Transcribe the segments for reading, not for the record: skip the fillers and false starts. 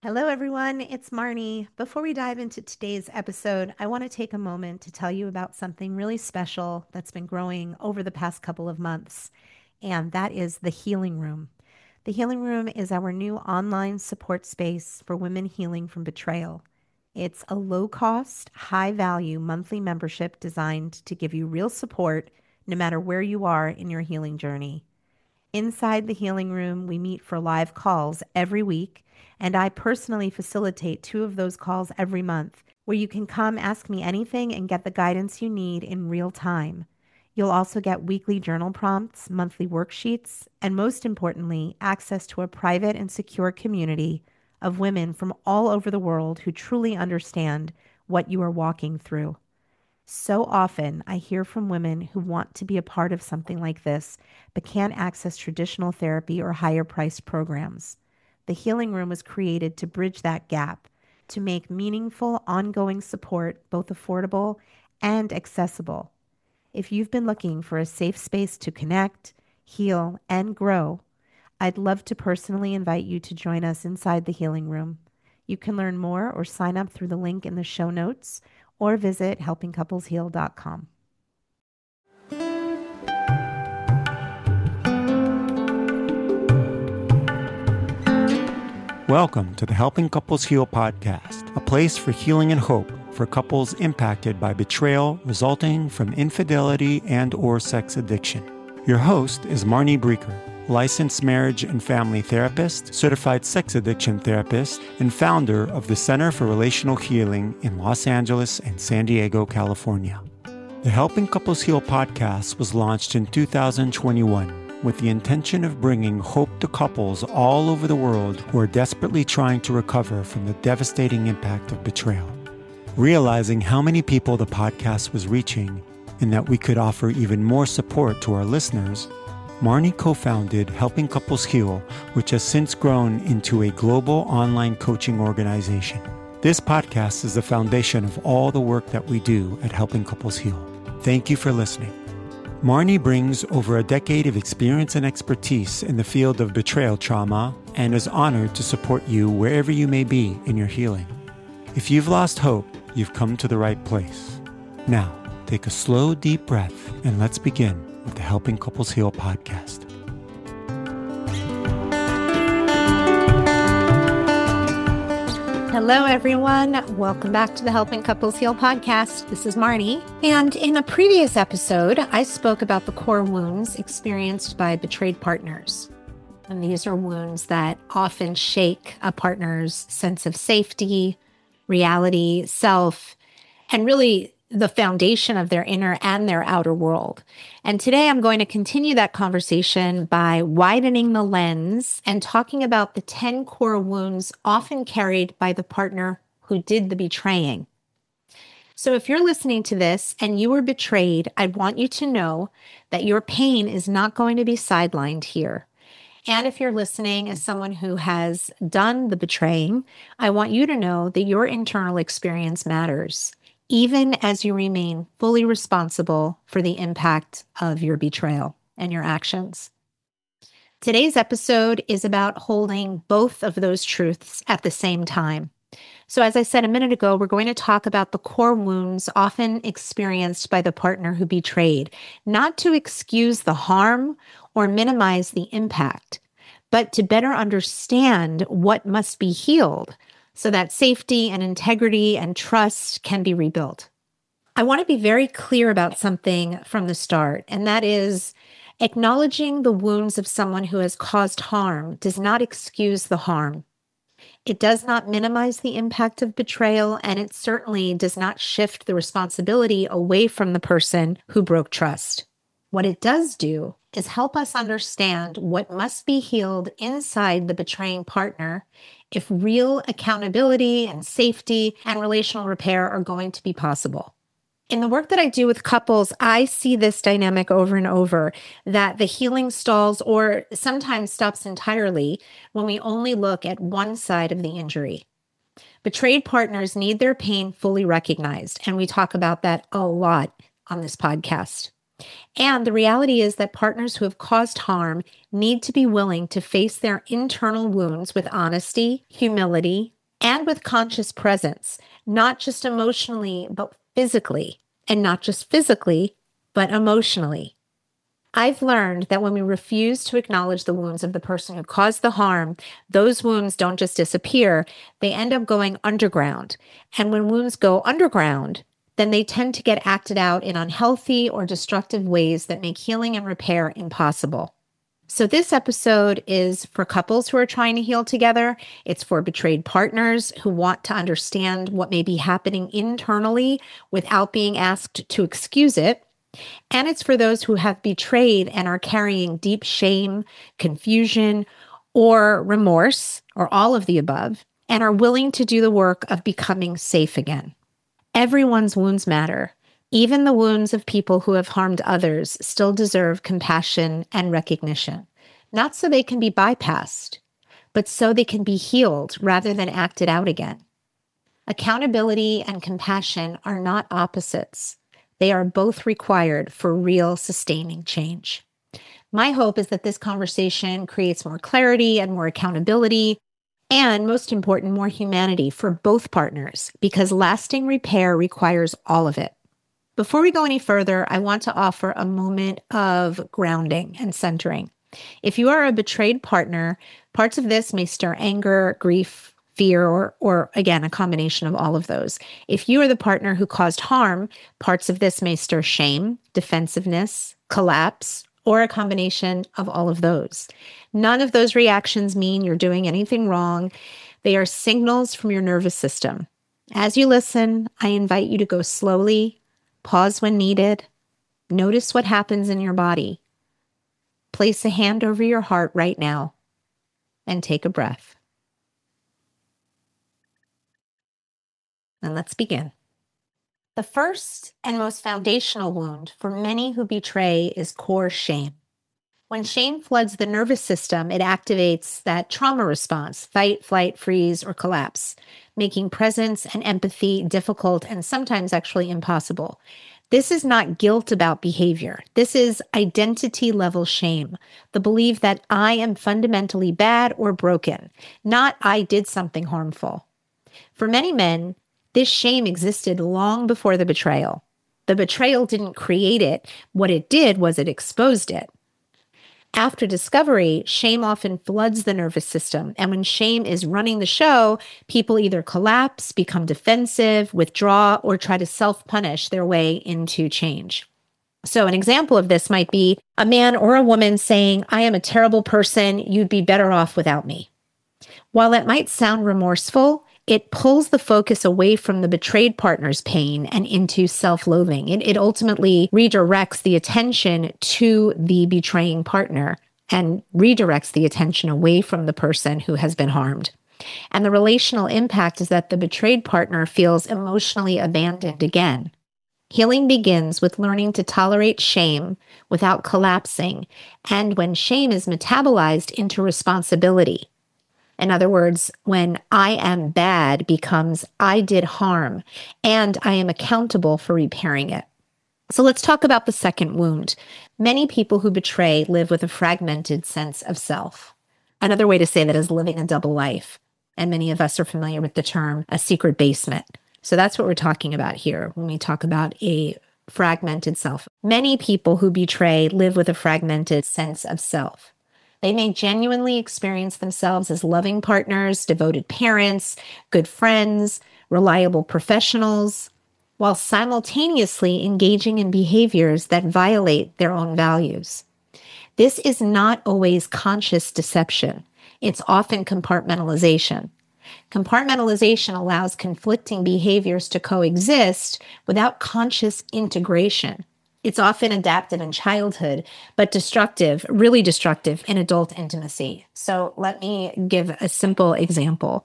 Hello, everyone. It's Marnie. Before we dive into today's episode, I want to take a moment to tell you about something really special that's been growing over the past couple of months, and that is the Healing Room. The Healing Room is our new online support space for women healing from betrayal. It's a low cost, high value monthly membership designed to give you real support no matter where you are in your healing journey. Inside the Healing Room, we meet for live calls every week, and I personally facilitate 2 of those calls every month, where you can come ask me anything and get the guidance you need in real time. You'll also get weekly journal prompts, monthly worksheets, and most importantly, access to a private and secure community of women from all over the world who truly understand what you are walking through. So often, I hear from women who want to be a part of something like this, but can't access traditional therapy or higher priced programs. The Healing Room was created to bridge that gap, to make meaningful, ongoing support both affordable and accessible. If you've been looking for a safe space to connect, heal, and grow, I'd love to personally invite you to join us inside the Healing Room. You can learn more or sign up through the link in the show notes or visit helpingcouplesheal.com. Welcome to the Helping Couples Heal podcast, a place for healing and hope for couples impacted by betrayal resulting from infidelity and/or sex addiction. Your host is Marnie Breeker, licensed marriage and family therapist, certified sex addiction therapist, and founder of the Center for Relational Healing in Los Angeles and San Diego, California. The Helping Couples Heal podcast was launched in 2021 with the intention of bringing hope to couples all over the world who are desperately trying to recover from the devastating impact of betrayal. Realizing how many people the podcast was reaching and that we could offer even more support to our listeners, Marnie co-founded Helping Couples Heal, which has since grown into a global online coaching organization. This podcast is the foundation of all the work that we do at Helping Couples Heal. Thank you for listening. Marnie brings over a decade of experience and expertise in the field of betrayal trauma and is honored to support you wherever you may be in your healing. If you've lost hope, you've come to the right place. Now, take a slow, deep breath and let's begin with the Helping Couples Heal podcast. Hello, everyone. Welcome back to the Helping Couples Heal podcast. This is Marnie. And in a previous episode, I spoke about the core wounds experienced by betrayed partners. And these are wounds that often shake a partner's sense of safety, reality, self, and really the foundation of their inner and their outer world. And today I'm going to continue that conversation by widening the lens and talking about the 10 core wounds often carried by the partner who did the betraying. So if you're listening to this and you were betrayed, I want you to know that your pain is not going to be sidelined here. And if you're listening as someone who has done the betraying, I want you to know that your internal experience matters, even as you remain fully responsible for the impact of your betrayal and your actions. Today's episode is about holding both of those truths at the same time. So as I said a minute ago, we're going to talk about the core wounds often experienced by the partner who betrayed, not to excuse the harm or minimize the impact, but to better understand what must be healed so that safety and integrity and trust can be rebuilt. I want to be very clear about something from the start, and that is acknowledging the wounds of someone who has caused harm does not excuse the harm. It does not minimize the impact of betrayal, and it certainly does not shift the responsibility away from the person who broke trust. What it does do is help us understand what must be healed inside the betraying partner if real accountability and safety and relational repair are going to be possible. In the work that I do with couples, I see this dynamic over and over, that the healing stalls or sometimes stops entirely when we only look at one side of the injury. Betrayed partners need their pain fully recognized, and we talk about that a lot on this podcast. And the reality is that partners who have caused harm need to be willing to face their internal wounds with honesty, humility, and with conscious presence, not just emotionally, but physically, and not just physically, but emotionally. I've learned that when we refuse to acknowledge the wounds of the person who caused the harm, those wounds don't just disappear, they end up going underground. And when wounds go underground, then they tend to get acted out in unhealthy or destructive ways that make healing and repair impossible. So this episode is for couples who are trying to heal together. It's for betrayed partners who want to understand what may be happening internally without being asked to excuse it. And it's for those who have betrayed and are carrying deep shame, confusion, or remorse, or all of the above, and are willing to do the work of becoming safe again. Everyone's wounds matter. Even the wounds of people who have harmed others still deserve compassion and recognition, not so they can be bypassed, but so they can be healed rather than acted out again. Accountability and compassion are not opposites. They are both required for real sustaining change. My hope is that this conversation creates more clarity and more accountability, and most important, more humanity for both partners, because lasting repair requires all of it. Before we go any further, I want to offer a moment of grounding and centering. If you are a betrayed partner, parts of this may stir anger, grief, fear, or again, a combination of all of those. If you are the partner who caused harm, parts of this may stir shame, defensiveness, collapse, or a combination of all of those. None of those reactions mean you're doing anything wrong. They are signals from your nervous system. As you listen, I invite you to go slowly, pause when needed, notice what happens in your body. Place a hand over your heart right now and take a breath. And let's begin. The first and most foundational wound for many who betray is core shame. When shame floods the nervous system, it activates that trauma response, fight, flight, freeze, or collapse, making presence and empathy difficult and sometimes actually impossible. This is not guilt about behavior. This is identity-level shame, the belief that I am fundamentally bad or broken, not I did something harmful. For many men, this shame existed long before the betrayal. The betrayal didn't create it. What it did was it exposed it. After discovery, shame often floods the nervous system. And when shame is running the show, people either collapse, become defensive, withdraw, or try to self-punish their way into change. So an example of this might be a man or a woman saying, I am a terrible person. You'd be better off without me. While it might sound remorseful, it pulls the focus away from the betrayed partner's pain and into self-loathing. It ultimately redirects the attention to the betraying partner and redirects the attention away from the person who has been harmed. And the relational impact is that the betrayed partner feels emotionally abandoned again. Healing begins with learning to tolerate shame without collapsing, and when shame is metabolized into responsibility. In other words, when I am bad becomes I did harm and I am accountable for repairing it. So let's talk about the second wound. Many people who betray live with a fragmented sense of self. Another way to say that is living a double life. And many of us are familiar with the term a secret basement. So that's what we're talking about here when we talk about a fragmented self. Many people who betray live with a fragmented sense of self. They may genuinely experience themselves as loving partners, devoted parents, good friends, reliable professionals, while simultaneously engaging in behaviors that violate their own values. This is not always conscious deception. It's often compartmentalization. Compartmentalization allows conflicting behaviors to coexist without conscious integration. It's often adaptive in childhood, but destructive, really destructive in adult intimacy. So let me give a simple example.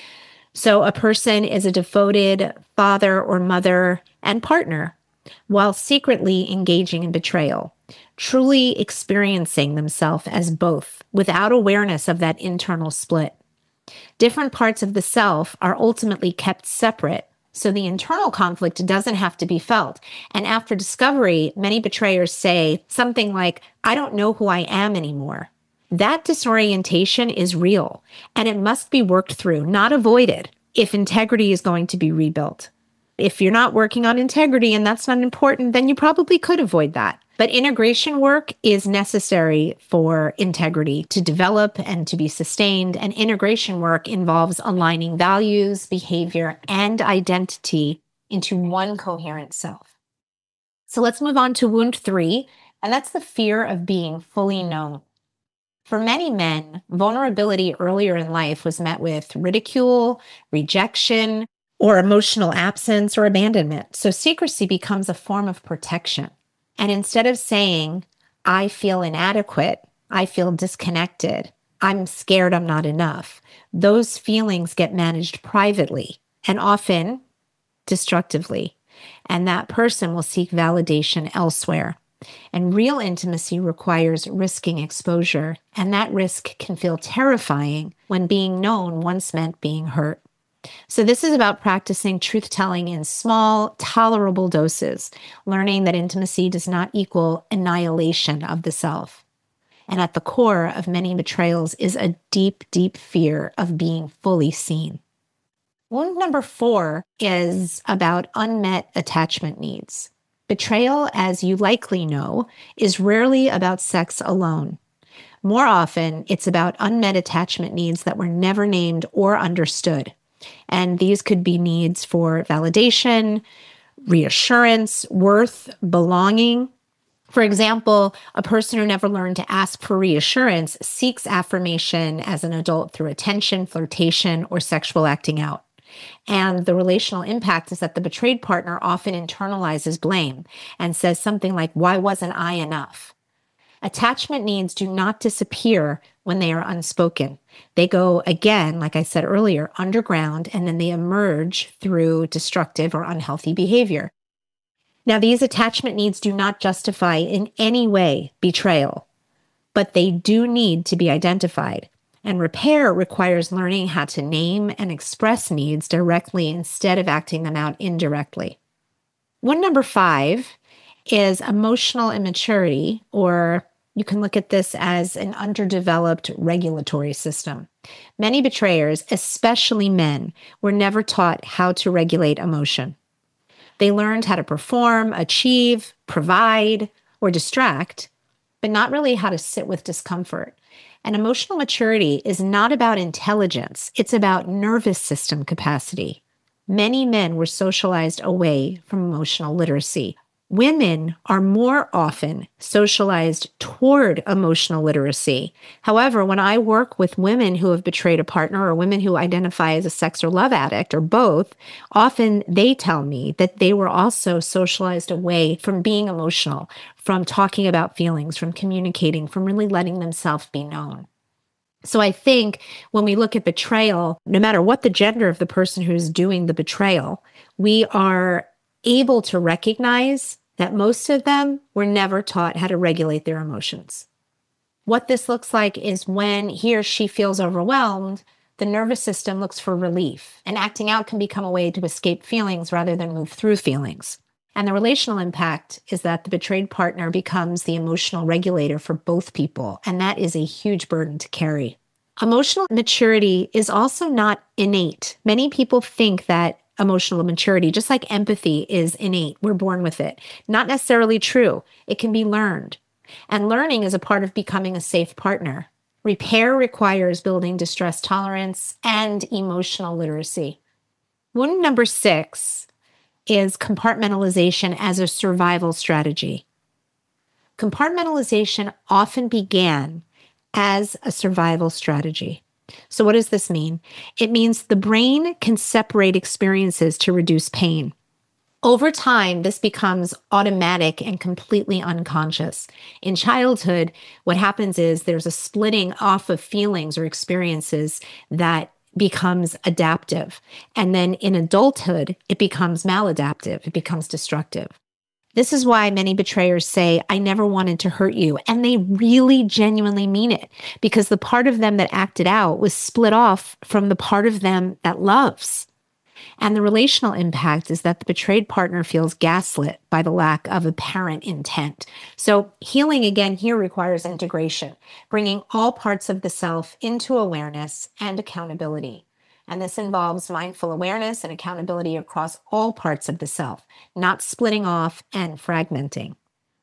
So a person is a devoted father or mother and partner while secretly engaging in betrayal, truly experiencing themselves as both without awareness of that internal split. Different parts of the self are ultimately kept separate, so the internal conflict doesn't have to be felt. And after discovery, many betrayers say something like, I don't know who I am anymore. That disorientation is real, and it must be worked through, not avoided. if integrity is going to be rebuilt. If you're not working on integrity and that's not important, then you probably could avoid that. But integration work is necessary for integrity to develop and to be sustained. And integration work involves aligning values, behavior, and identity into one coherent self. So let's move on to wound 3, and that's the fear of being fully known. For many men, vulnerability earlier in life was met with ridicule, rejection, or emotional absence or abandonment. So secrecy becomes a form of protection. And instead of saying, I feel inadequate, I feel disconnected, I'm scared I'm not enough, those feelings get managed privately and often destructively. And that person will seek validation elsewhere. And real intimacy requires risking exposure, and that risk can feel terrifying when being known once meant being hurt. So this is about practicing truth-telling in small, tolerable doses, learning that intimacy does not equal annihilation of the self. And at the core of many betrayals is a deep, deep fear of being fully seen. Wound number 4 is about unmet attachment needs. Betrayal, as you likely know, is rarely about sex alone. More often, it's about unmet attachment needs that were never named or understood. And these could be needs for validation, reassurance, worth, belonging. For example, a person who never learned to ask for reassurance seeks affirmation as an adult through attention, flirtation, or sexual acting out. And the relational impact is that the betrayed partner often internalizes blame and says something like, why wasn't I enough? Attachment needs do not disappear when they are unspoken. They go, again, like I said earlier, underground, and then they emerge through destructive or unhealthy behavior. Now, these attachment needs do not justify in any way betrayal, but they do need to be identified. And repair requires learning how to name and express needs directly instead of acting them out indirectly. One number 5 is emotional immaturity, or you can look at this as an underdeveloped regulatory system. Many betrayers, especially men, were never taught how to regulate emotion. They learned how to perform, achieve, provide, or distract, but not really how to sit with discomfort. And emotional maturity is not about intelligence. It's about nervous system capacity. Many men were socialized away from emotional literacy. Women are more often socialized toward emotional literacy. However, when I work with women who have betrayed a partner or women who identify as a sex or love addict or both, often they tell me that they were also socialized away from being emotional, from talking about feelings, from communicating, from really letting themselves be known. So I think when we look at betrayal, no matter what the gender of the person who's doing the betrayal, we are able to recognize that most of them were never taught how to regulate their emotions. What this looks like is when he or she feels overwhelmed, the nervous system looks for relief, and acting out can become a way to escape feelings rather than move through feelings. And the relational impact is that the betrayed partner becomes the emotional regulator for both people, and that is a huge burden to carry. Emotional maturity is also not innate. Many people think that emotional maturity, just like empathy, is innate. We're born with it. Not necessarily true. It can be learned. And learning is a part of becoming a safe partner. Repair requires building distress tolerance and emotional literacy. Wound number 6 is compartmentalization as a survival strategy. Compartmentalization often began as a survival strategy. So what does this mean? It means the brain can separate experiences to reduce pain. Over time, this becomes automatic and completely unconscious. In childhood, what happens is there's a splitting off of feelings or experiences that becomes adaptive. And then in adulthood, it becomes maladaptive. It becomes destructive. This is why many betrayers say, I never wanted to hurt you. And they really genuinely mean it, because the part of them that acted out was split off from the part of them that loves. And the relational impact is that the betrayed partner feels gaslit by the lack of apparent intent. So healing again here requires integration, bringing all parts of the self into awareness and accountability. And this involves mindful awareness and accountability across all parts of the self, not splitting off and fragmenting.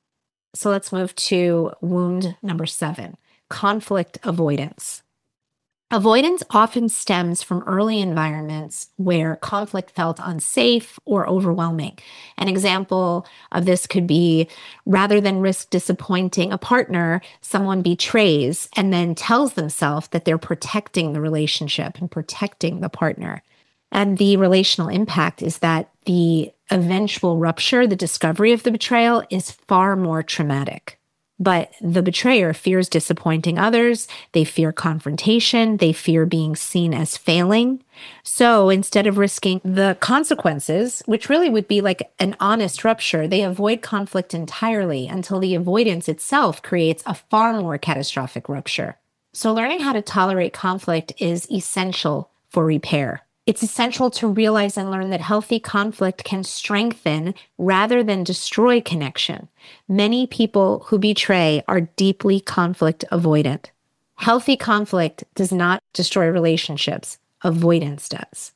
So let's move to wound number 7, conflict avoidance. Avoidance often stems from early environments where conflict felt unsafe or overwhelming. An example of this could be, rather than risk disappointing a partner, someone betrays and then tells themselves that they're protecting the relationship and protecting the partner. And the relational impact is that the eventual rupture, the discovery of the betrayal, is far more traumatic. But the betrayer fears disappointing others. They fear confrontation. They fear being seen as failing. So instead of risking the consequences, which really would be like an honest rupture, they avoid conflict entirely until the avoidance itself creates a far more catastrophic rupture. So learning how to tolerate conflict is essential for repair. It's essential to realize and learn that healthy conflict can strengthen rather than destroy connection. Many people who betray are deeply conflict avoidant. Healthy conflict does not destroy relationships. Avoidance does.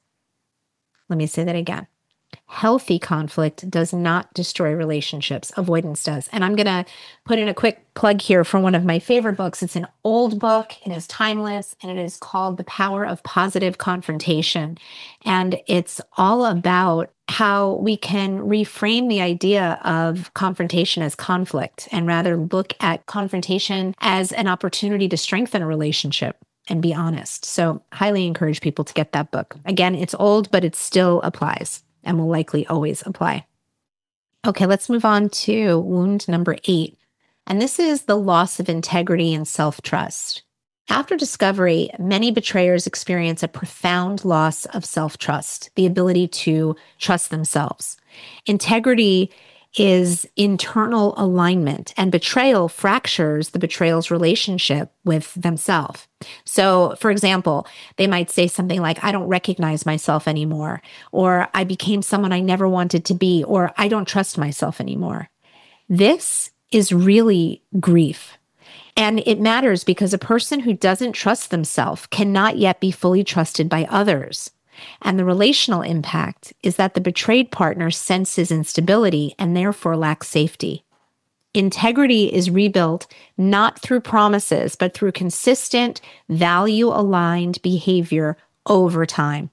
Let me say that again. Healthy conflict does not destroy relationships. Avoidance does. And I'm going to put in a quick plug here for one of my favorite books. It's an old book. It is timeless, and it is called The Power of Positive Confrontation. And it's all about how we can reframe the idea of confrontation as conflict and rather look at confrontation as an opportunity to strengthen a relationship and be honest. So highly encourage people to get that book. Again, it's old, but it still applies and will likely always apply. Okay, let's move on to wound number 8. And this is the loss of integrity and self-trust. After discovery, many betrayers experience a profound loss of self-trust, the ability to trust themselves. Integrity is internal alignment, and betrayal fractures the betrayal's relationship with themselves. So, for example, they might say something like, I don't recognize myself anymore, or I became someone I never wanted to be, or I don't trust myself anymore. This is really grief. And it matters because a person who doesn't trust themselves cannot yet be fully trusted by others. And the relational impact is that the betrayed partner senses instability and therefore lacks safety. Integrity is rebuilt not through promises, but through consistent, value-aligned behavior over time.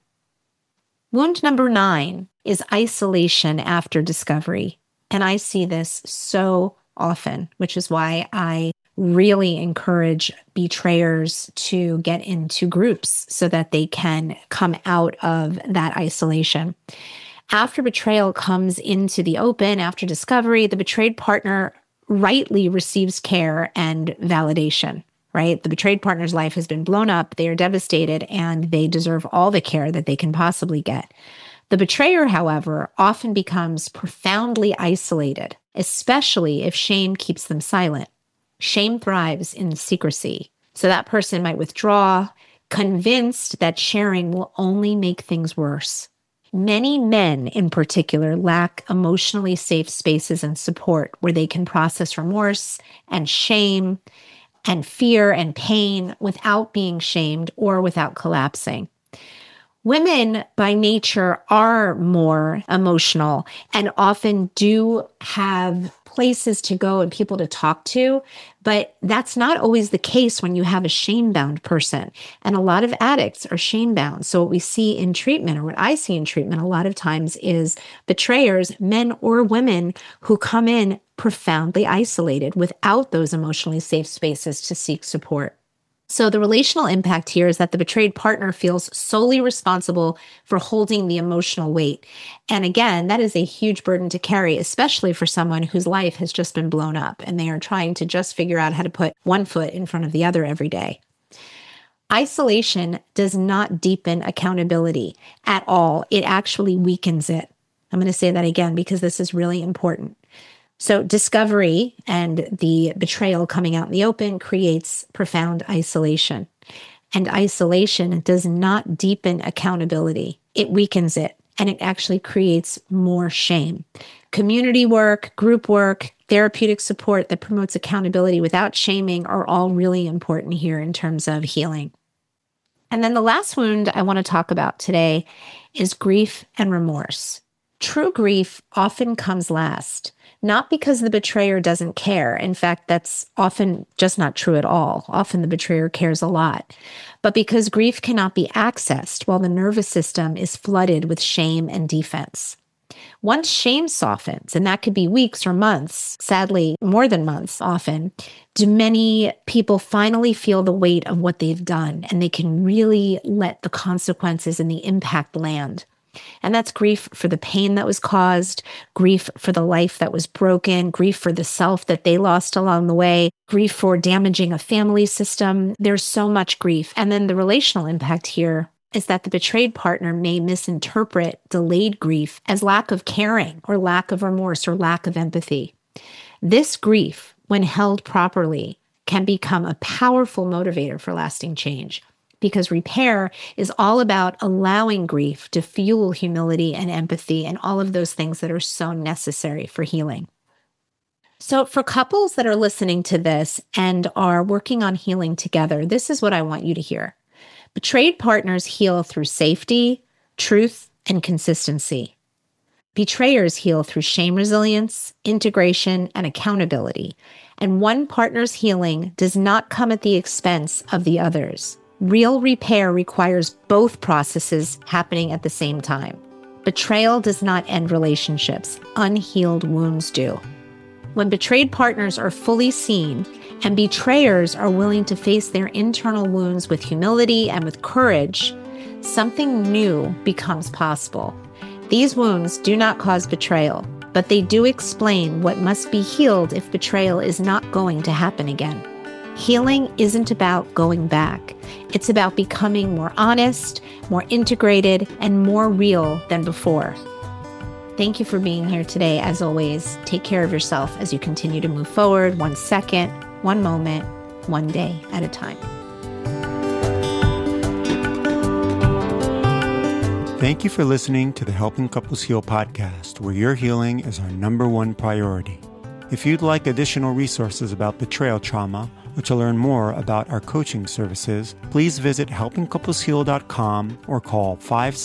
Wound number 9 is isolation after discovery. And I see this so often, which is why I really encourage betrayers to get into groups so that they can come out of that isolation. After betrayal comes into the open, after discovery, the betrayed partner rightly receives care and validation, right? The betrayed partner's life has been blown up, they are devastated, and they deserve all the care that they can possibly get. The betrayer, however, often becomes profoundly isolated, especially if shame keeps them silent. Shame thrives in secrecy. So that person might withdraw, convinced that sharing will only make things worse. Many men in particular lack emotionally safe spaces and support where they can process remorse and shame and fear and pain without being shamed or without collapsing. Women by nature are more emotional and often do have places to go and people to talk to, but that's not always the case when you have a shame-bound person. And a lot of addicts are shame-bound. So what we see in treatment, or what I see in treatment a lot of times, is betrayers, men or women, who come in profoundly isolated without those emotionally safe spaces to seek support. So the relational impact here is that the betrayed partner feels solely responsible for holding the emotional weight. And again, that is a huge burden to carry, especially for someone whose life has just been blown up and they are trying to just figure out how to put one foot in front of the other every day. Isolation does not deepen accountability at all. It actually weakens it. I'm going to say that again because this is really important. So discovery and the betrayal coming out in the open creates profound isolation. And isolation does not deepen accountability. It weakens it, and it actually creates more shame. Community work, group work, therapeutic support that promotes accountability without shaming are all really important here in terms of healing. And then the last wound I want to talk about today is grief and remorse. True grief often comes last, not because the betrayer doesn't care. In fact, that's often just not true at all. Often the betrayer cares a lot, but because grief cannot be accessed while the nervous system is flooded with shame and defense. Once shame softens, and that could be weeks or months, sadly, more than months often, do many people finally feel the weight of what they've done, and they can really let the consequences and the impact land. And that's grief for the pain that was caused, grief for the life that was broken, grief for the self that they lost along the way, grief for damaging a family system. There's so much grief. And then the relational impact here is that the betrayed partner may misinterpret delayed grief as lack of caring or lack of remorse or lack of empathy. This grief, when held properly, can become a powerful motivator for lasting change, because repair is all about allowing grief to fuel humility and empathy and all of those things that are so necessary for healing. So for couples that are listening to this and are working on healing together, this is what I want you to hear. Betrayed partners heal through safety, truth, and consistency. Betrayers heal through shame resilience, integration, and accountability. And one partner's healing does not come at the expense of the other's. Real repair requires both processes happening at the same time. Betrayal does not end relationships. Unhealed wounds do. When betrayed partners are fully seen and betrayers are willing to face their internal wounds with humility and with courage, something new becomes possible. These wounds do not cause betrayal, but they do explain what must be healed if betrayal is not going to happen again. Healing isn't about going back. It's about becoming more honest, more integrated, and more real than before. Thank you for being here today. As always, take care of yourself as you continue to move forward, 1 second, 1 moment, 1 day at a time. Thank you for listening to the Helping Couples Heal podcast, where your healing is our #1 priority. If you'd like additional resources about betrayal trauma, or to learn more about our coaching services, please visit helpingcouplesheal.com or call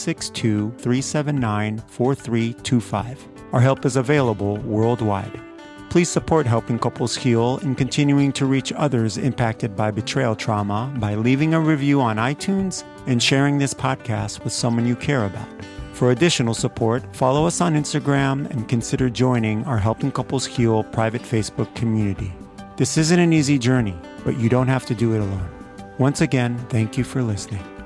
562-379-4325. Our help is available worldwide. Please support Helping Couples Heal in continuing to reach others impacted by betrayal trauma by leaving a review on iTunes and sharing this podcast with someone you care about. For additional support, follow us on Instagram and consider joining our Helping Couples Heal private Facebook community. This isn't an easy journey, but you don't have to do it alone. Once again, thank you for listening.